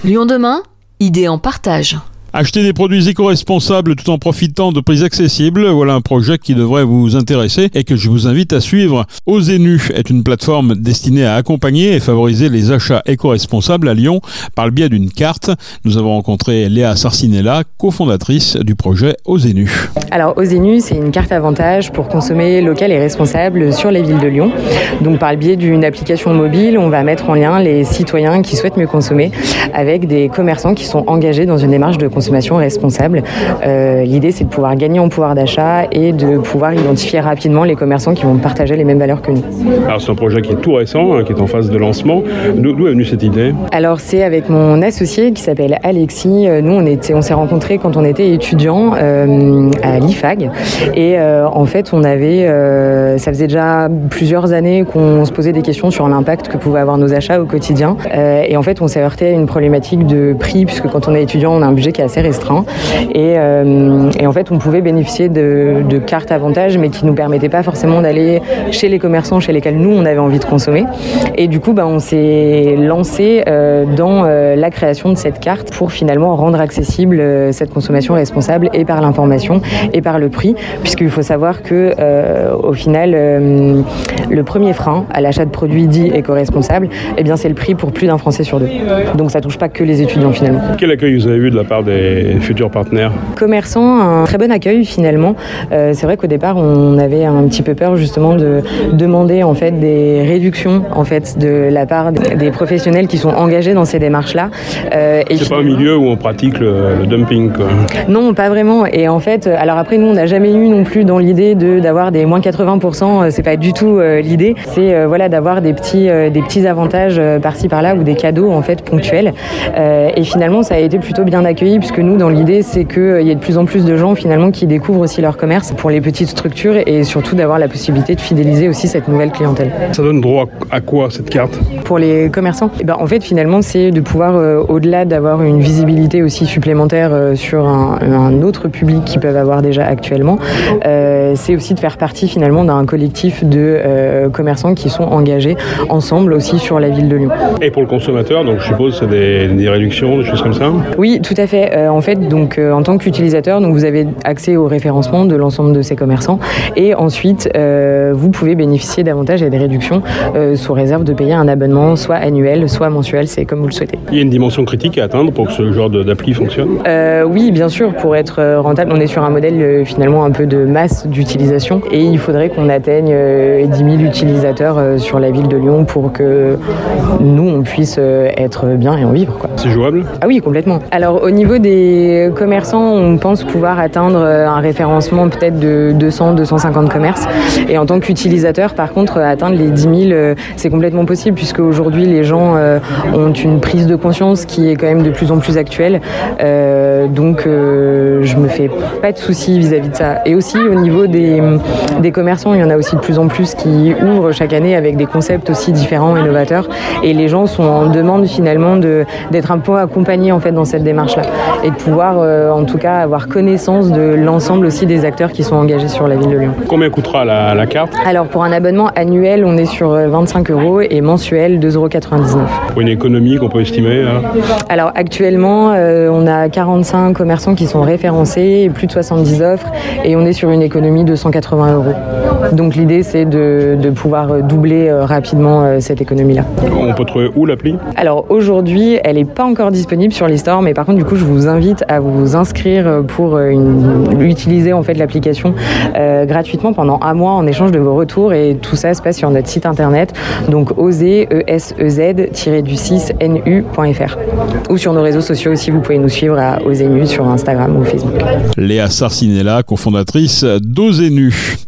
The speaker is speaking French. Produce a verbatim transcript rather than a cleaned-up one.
Lyon demain, idée en partage. Acheter des produits éco-responsables tout en profitant de prix accessibles, voilà un projet qui devrait vous intéresser et que je vous invite à suivre. Ozenu est une plateforme destinée à accompagner et favoriser les achats éco-responsables à Lyon par le biais d'une carte. Nous avons rencontré Léa Sarcinella, cofondatrice du projet Ozenu. Alors Ozenu, c'est une carte avantage pour consommer local et responsable sur les villes de Lyon. Donc par le biais d'une application mobile, on va mettre en lien les citoyens qui souhaitent mieux consommer avec des commerçants qui sont engagés dans une démarche de consommation consommation responsable. Euh, l'idée, c'est de pouvoir gagner en pouvoir d'achat et de pouvoir identifier rapidement les commerçants qui vont partager les mêmes valeurs que nous. Alors c'est un projet qui est tout récent, hein, qui est en phase de lancement. D'où, d'où est venue cette idée ? Alors c'est avec mon associé qui s'appelle Alexis. Nous, on, était, on s'est rencontrés quand on était étudiants euh, à l'I F A G. Et euh, en fait, on avait, euh, ça faisait déjà plusieurs années qu'on se posait des questions sur l'impact que pouvaient avoir nos achats au quotidien. Euh, et en fait, on s'est heurté à une problématique de prix, puisque quand on est étudiant, on a un budget qui est assez restreint et, euh, et en fait on pouvait bénéficier de, de cartes avantages mais qui nous permettaient pas forcément d'aller chez les commerçants chez lesquels nous on avait envie de consommer et du coup bah, on s'est lancé euh, dans euh, la création de cette carte pour finalement rendre accessible euh, cette consommation responsable et par l'information et par le prix, puisqu'il faut savoir que euh, au final euh, le premier frein à l'achat de produits dits éco-responsables, eh bien c'est le prix pour plus d'un Français sur deux, donc ça touche pas que les étudiants finalement. Quel accueil vous avez eu de la part des futurs partenaires ? Commerçants, un très bon accueil finalement. Euh, c'est vrai qu'au départ, on avait un petit peu peur justement de demander en fait des réductions en fait de la part des professionnels qui sont engagés dans ces démarches-là. Euh, et c'est finalement... pas un milieu où on pratique le, le dumping, quoi. Non, pas vraiment. Et en fait, alors après, nous, on n'a jamais eu non plus dans l'idée de d'avoir des moins quatre-vingts pour cent. C'est pas du tout euh, l'idée. C'est euh, voilà d'avoir des petits euh, des petits avantages euh, par-ci par-là ou des cadeaux en fait ponctuels. Euh, et finalement, ça a été plutôt bien accueilli, puisque nous, dans l'idée, c'est qu'il euh, y ait de plus en plus de gens finalement qui découvrent aussi leur commerce pour les petites structures et surtout d'avoir la possibilité de fidéliser aussi cette nouvelle clientèle. Ça donne droit à quoi cette carte ? Pour les commerçants, eh ben, en fait finalement c'est de pouvoir, euh, au-delà d'avoir une visibilité aussi supplémentaire euh, sur un, un autre public qu'ils peuvent avoir déjà actuellement, euh, c'est aussi de faire partie finalement d'un collectif de euh, commerçants qui sont engagés ensemble aussi sur la ville de Lyon. Et pour le consommateur, donc je suppose c'est des, des réductions, des choses comme ça ? Oui, tout à fait. Euh, en fait, donc euh, en tant qu'utilisateur, donc vous avez accès au référencement de l'ensemble de ces commerçants et ensuite euh, vous pouvez bénéficier davantage et des réductions euh, sous réserve de payer un abonnement soit annuel, soit mensuel, c'est comme vous le souhaitez. Il y a une dimension critique à atteindre pour que ce genre de, d'appli fonctionne ? euh, Oui, bien sûr, pour être rentable, on est sur un modèle euh, finalement un peu de masse d'utilisation et il faudrait qu'on atteigne euh, dix mille utilisateurs euh, sur la ville de Lyon pour que nous, on puisse euh, être bien et en vivre, quoi. C'est jouable ? Ah oui, complètement. Alors au niveau des commerçants, on pense pouvoir atteindre un référencement peut-être de deux cents à deux cent cinquante commerces. Et en tant qu'utilisateur, par contre, atteindre les dix mille, c'est complètement possible puisque aujourd'hui, les gens ont une prise de conscience qui est quand même de plus en plus actuelle. Euh, donc, euh, je me fais pas de soucis vis-à-vis de ça. Et aussi, au niveau des, des commerçants, il y en a aussi de plus en plus qui ouvrent chaque année avec des concepts aussi différents, innovateurs. Et les gens sont en demande finalement de, d'être un peu accompagnés en fait dans cette démarche-là. Et de pouvoir, euh, en tout cas, avoir connaissance de l'ensemble aussi des acteurs qui sont engagés sur la ville de Lyon. Combien coûtera la, la carte ? Alors, pour un abonnement annuel, on est sur vingt-cinq euros et mensuel, deux euros quatre-vingt-dix-neuf. Pour une économie qu'on peut estimer hein. Alors, actuellement, euh, on a quarante-cinq commerçants qui sont référencés et plus de soixante-dix offres et on est sur une économie de cent quatre-vingts euros. Donc, l'idée, c'est de, de pouvoir doubler euh, rapidement euh, cette économie-là. On peut trouver où l'appli ? Alors, aujourd'hui, elle n'est pas encore disponible sur les stores, mais par contre, du coup, je vous invite à vous inscrire pour une, utiliser en fait l'application euh, gratuitement pendant un mois en échange de vos retours et tout ça se passe sur notre site internet, donc osez, E S E Z, du six N U point F R ou sur nos réseaux sociaux aussi, vous pouvez nous suivre à Ozenu sur Instagram ou Facebook. Léa Sarcinella, cofondatrice d'Ozenu.